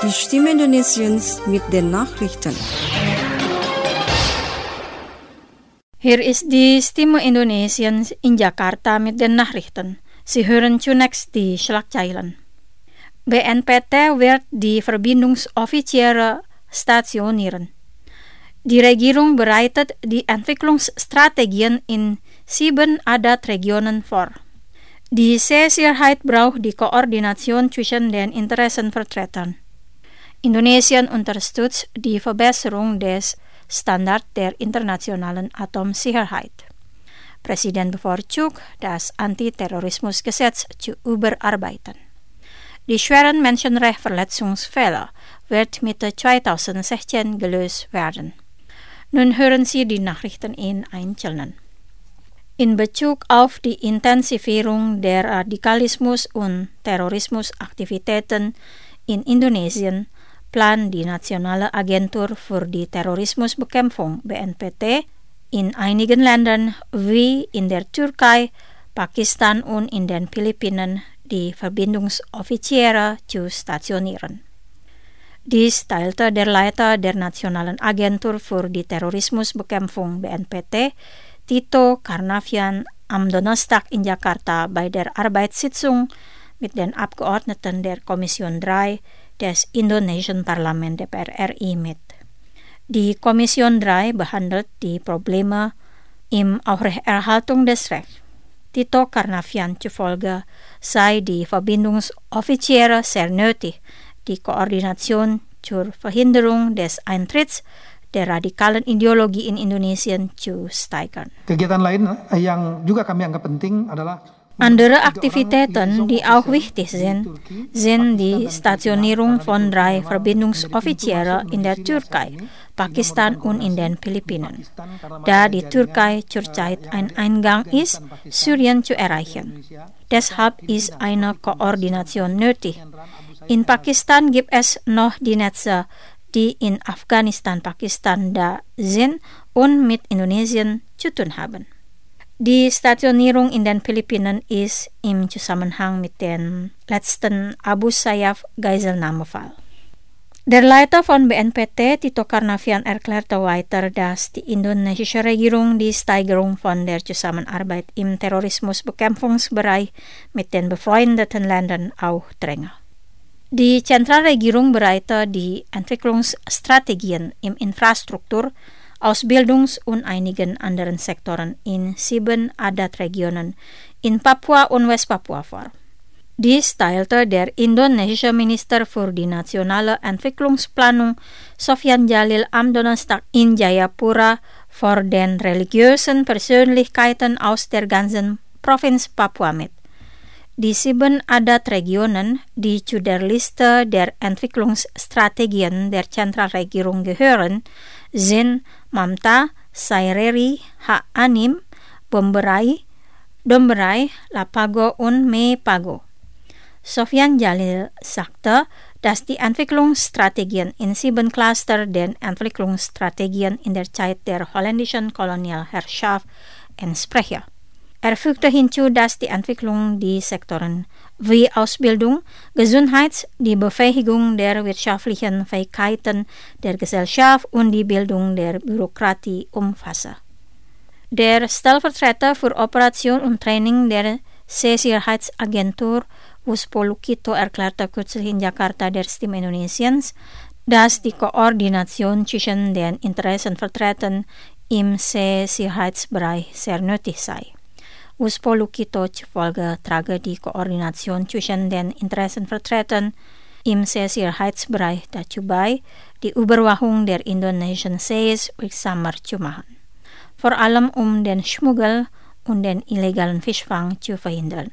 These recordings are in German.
Die Stimme Indonesiens mit den Nachrichten. Hier ist die Stimme Indonesiens in Jakarta mit den Nachrichten. Sie hören zunächst die Schlagzeilen. BNPT wird die Verbindungsoffiziere stationieren. Die Regierung bereitet die Entwicklungsstrategien in 7 Adat-Regionen vor. Die Sicherheit braucht die Koordination zwischen den Interessenvertretern. Indonesien unterstützt die Verbesserung des Standards der internationalen Atomsicherheit. Präsident bevorzugt das Antiterrorismusgesetz zu überarbeiten. Die schweren Menschenrechtsverletzungsfälle wird Mitte 2016 gelöst werden. Nun hören Sie die Nachrichten in Einzelnen. In Bezug auf die Intensivierung der Radikalismus- und Terrorismusaktivitäten in Indonesien plant die Nationale Agentur für die Terrorismusbekämpfung (BNPT) in einigen Ländern wie in der Türkei, Pakistan und in den Philippinen die Verbindungsoffiziere zu stationieren. Dies teilte der Leiter der Nationalen Agentur für die Terrorismusbekämpfung (BNPT), Tito Karnavian, am Donnerstag in Jakarta bei der Arbeitssitzung mit den Abgeordneten der Kommission 3 des Indonesischen Parlament DPR RI mit. Die Kommission 3 behandelt die Probleme im Aufrechterhaltung des Rechts. Tito Karnavian zufolge sei die Verbindungsoffiziere sehr nötig, die Koordination zur Verhinderung des Eintritts der radikalen Ideologie in Indonesien zu steigern. Kegiatan lain yang juga kami anggap penting adalah andere Aktivitäten, die auch wichtig sind, sind die Stationierung von 3 Verbindungsoffiziere in der Türkei, Pakistan und in den Philippinen, da die Türkei zurzeit ein Eingang ist, Syrien zu erreichen. Deshalb ist eine Koordination nötig. In Pakistan gibt es noch die Netze, die in Afghanistan, Pakistan da sind und mit Indonesien zu tun haben. Die Stationierung in den Philippinen ist im Zusammenhang mit dem letzten Abu Sayyaf Geiselnahmefall. Der Leiter von BNPT, Tito Karnavian, erklärte weiter, dass die indonesische Regierung die Steigerung von der Zusammenarbeit im Terrorismusbekämpfungsbereich mit den befreundeten Ländern auch dränge. Die Zentralregierung bereitet die Entwicklungsstrategien im Infrastruktur, Ausbildungs- und einigen anderen Sektoren in 7 Adat-Regionen in Papua und Westpapua vor. Dies teilte der indonesische Minister für die nationale Entwicklungsplanung Sofyan Jalil am Donnerstag in Jayapura vor den religiösen Persönlichkeiten aus der ganzen Provinz Papua mit. Die 7 Adat-Regionen, die zu der Liste der Entwicklungsstrategien der Zentralregierung gehören, sind Mamta, Saireri, Ha-Anim, Bomberai, Domberai, Lapago und Mepago. Sofyan Jalil sagte, dass die Entwicklungsstrategien in 7 Cluster den Entwicklungsstrategien in der Zeit der holländischen Kolonialherrschaft entspreche. Er fügte hinzu, dass die Entwicklung die Sektoren wie Ausbildung, Gesundheit, die Befähigung der wirtschaftlichen Fähigkeiten der Gesellschaft und die Bildung der Bürokratie umfasse. Der Stellvertreter für Operation und Training der Sicherheitsagentur, Wuspo Lukito, erklärte kürzlich in Jakarta der Stimme Indonesiens, dass die Koordination zwischen den Interessenvertretern im Sicherheitsbereich sehr nötig sei. Wuspo Lukito zufolge trage die Koordination zwischen den Interessenvertretern im Sicherheitsbereich dazu bei, die Überwachung der indonesischen Sees wirksamer zu machen, vor allem um den Schmuggel und den illegalen Fischfang zu verhindern.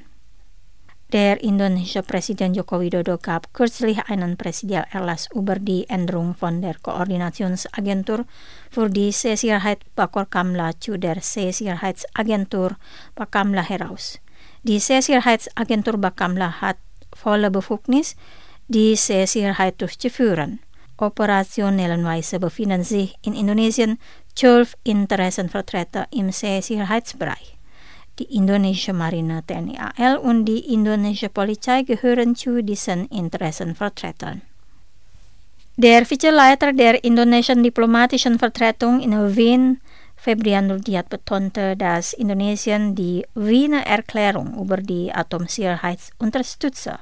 Der indonesische Präsident Joko Widodo gab kürzlich einen Präsidialerlass über die Änderung von der Koordinationsagentur für die Sicherheit Bakamla zu der Sicherheitsagentur Bakamla heraus. Die Sicherheitsagentur Bakamla hat volle Befugnis, die Sicherheit durchzuführen. Operationellenweise befinden sich in Indonesien 12 Interessenvertreter im Sicherheitsbereich. Die indonesische Marine TNI AL und die indonesische Polizei gehören zu diesen Interessenvertretern. Der Vizeleiter der indonesischen diplomatischen Vertretung in Wien, Febrian Rudyat, betonte, dass Indonesien die Wiener Erklärung über die Atomsicherheit unterstütze.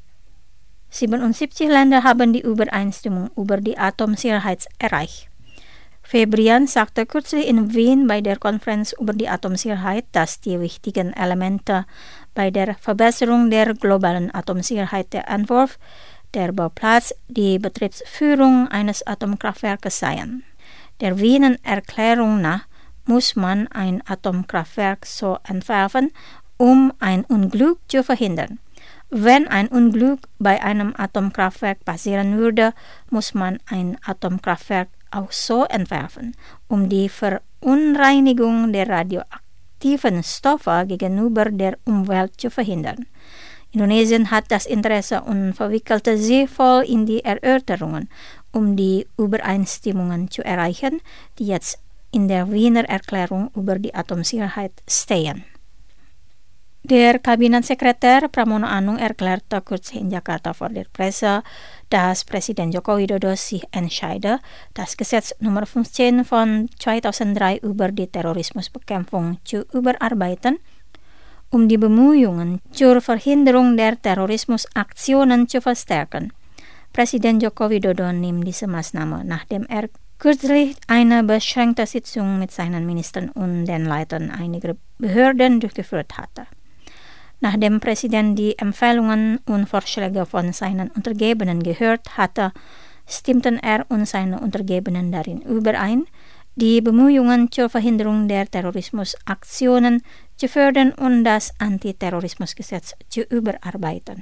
77 Länder haben die Übereinstimmung über die Atomsicherheit erreicht. Febrian sagte kürzlich in Wien bei der Konferenz über die Atomsicherheit, dass die wichtigen Elemente bei der Verbesserung der globalen Atomsicherheit der Entwurf, der Bauplatz, die Betriebsführung eines Atomkraftwerkes seien. Der Wiener Erklärung nach muss man ein Atomkraftwerk so entwerfen, um ein Unglück zu verhindern. Wenn ein Unglück bei einem Atomkraftwerk passieren würde, muss man ein Atomkraftwerk auch so entwerfen, um die Verunreinigung der radioaktiven Stoffe gegenüber der Umwelt zu verhindern. Indonesien hat das Interesse und verwickelte sich voll in die Erörterungen, um die Übereinstimmungen zu erreichen, die jetzt in der Wiener Erklärung über die Atomsicherheit stehen. Der Kabinettssekretär Pramono Anung erklärte kürzlich in Jakarta vor der Presse, dass Präsident Joko Widodo sich entscheide, das Gesetz Nummer 15 von 2003 über die Terrorismusbekämpfung zu überarbeiten, um die Bemühungen zur Verhinderung der Terrorismusaktionen zu verstärken. Präsident Joko Widodo nimmt diese Maßnahme, nachdem er kürzlich eine beschränkte Sitzung mit seinen Ministern und den Leitern einiger Behörden durchgeführt hatte. Nachdem Präsident die Empfehlungen und Vorschläge von seinen Untergebenen gehört hatte, stimmten er und seine Untergebenen darin überein, die Bemühungen zur Verhinderung der Terrorismusaktionen zu fördern und das Antiterrorismusgesetz zu überarbeiten.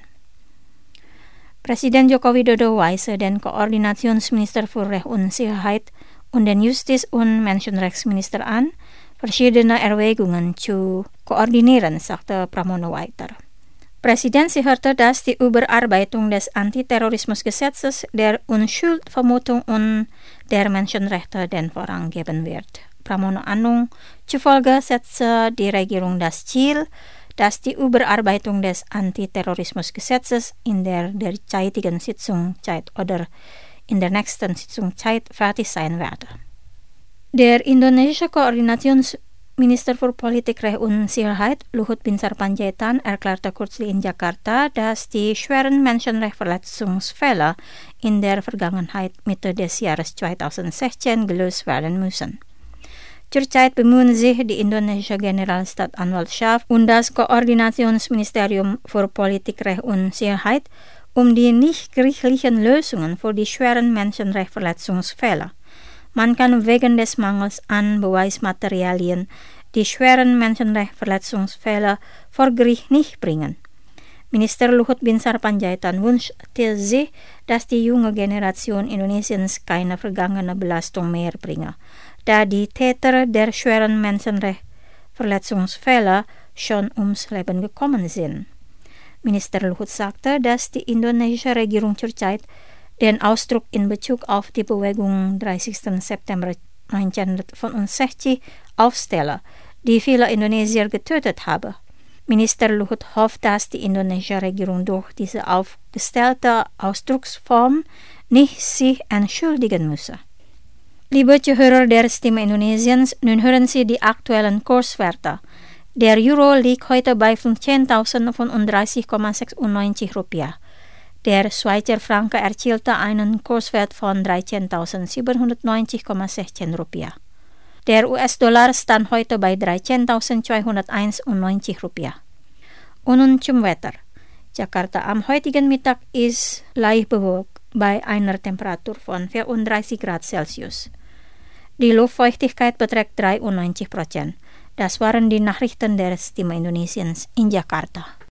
Präsident Joko Widodo weise den Koordinationsminister für Recht und Sicherheit und den Justiz- und Menschenrechtsminister an, verschiedene Erwägungen zu koordinieren, sagte Pramono weiter. Präsident sicherte, dass die Überarbeitung des Antiterrorismusgesetzes der Unschuldvermutung und der Menschenrechte den Vorrang geben wird. Pramono Anung zufolge setzte die Regierung das Ziel, dass die Überarbeitung des Antiterrorismusgesetzes in der derzeitigen Sitzungszeit oder in der nächsten Sitzungszeit fertig sein werde. Der indonesische Koordinationsminister für Politik, Recht und Sicherheit, Luhut Binsar Panjaitan, erklärte kürzlich in Jakarta, dass die schweren Menschenrechtsverletzungsfälle in der Vergangenheit Mitte des Jahres 2016 gelöst werden müssen. Zurzeit bemühen sich die indonesische Generalstaatsanwaltschaft und das Koordinationsministerium für Politik, Recht und Sicherheit um die nichtgerichtlichen Lösungen für die schweren Menschenrechtsverletzungsfälle. Man kann wegen des Mangels an Beweismaterialien die schweren Menschenrechtsverletzungsfälle vor Gericht nicht bringen. Minister Luhut Binsar Panjaitan wünschte sich, dass die junge Generation Indonesiens keine vergangene Belastung mehr bringe, da die Täter der schweren Menschenrechtsverletzungsfälle schon ums Leben gekommen sind. Minister Luhut sagte, dass die indonesische Regierung zurzeit den Ausdruck in Bezug auf die Bewegung 30. September 1965 aufstelle, die viele Indonesier getötet habe. Minister Luhut hofft, dass die indonesische Regierung durch diese aufgestellte Ausdrucksform nicht sich entschuldigen müsse. Liebe Zuhörer der Stimme Indonesiens, nun hören Sie die aktuellen Kurswerte. Der Euro liegt heute bei 15.035,96 Rupiah. Der Schweizer Franken erzielte einen Kurswert von 13.790,16 Rupiah. Der US-Dollar stand heute bei 13.201,90 Rupiah. Und nun zum Wetter. Jakarta am heutigen Mittag ist leicht bewölkt bei einer Temperatur von 34 Grad Celsius. Die Luftfeuchtigkeit beträgt 93%. Das waren die Nachrichten der Stimme Indonesiens in Jakarta.